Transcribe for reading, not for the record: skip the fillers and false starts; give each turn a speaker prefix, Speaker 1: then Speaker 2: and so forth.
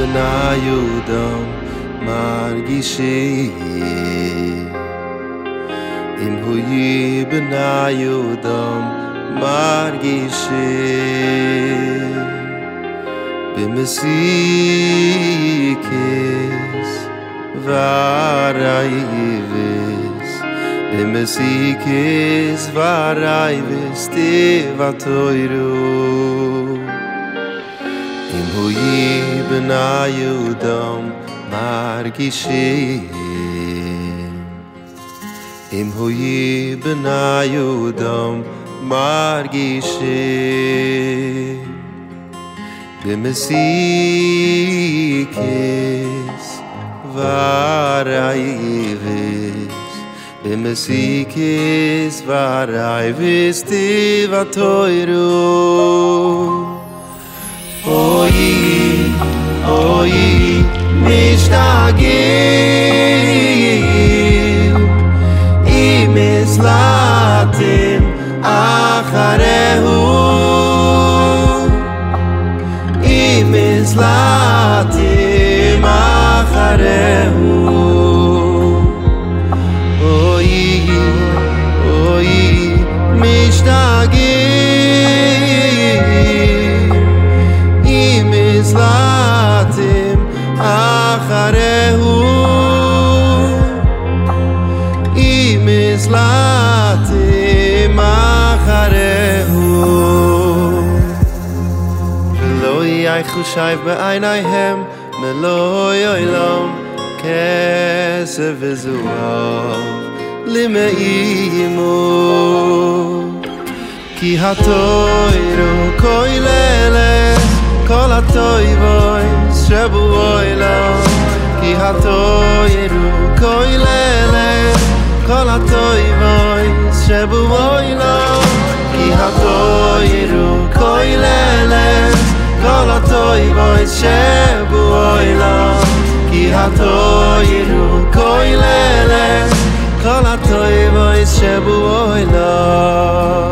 Speaker 1: בניודום מרגישים אם hui בניודום מרגישים במסיקס ורייבס במסיקס ורייבס תבטוירו אם hui בניודום מרגישים אם hui בניודום מרגישים במסיקס ורייבס במסיקס ורייבס תבטוירו אוי משתגעים אם הסלעתם אחריהו אם הסלעתם אחריהו אוי משתגעים אם הסלעתם אחריהו אם הסלעתם אחריהו ולא יחו שייב בעיניהם מלוא יעלום כסף וזהב למאימו כי התוירו כוללת כל הטויבויס שבועולם כי התוירו כוללת כל הטויבויס שבועולם כי התוירו כוללת כל הטויבויס שבועולם כי התוירו כוללת כל הטויבויס שבועולם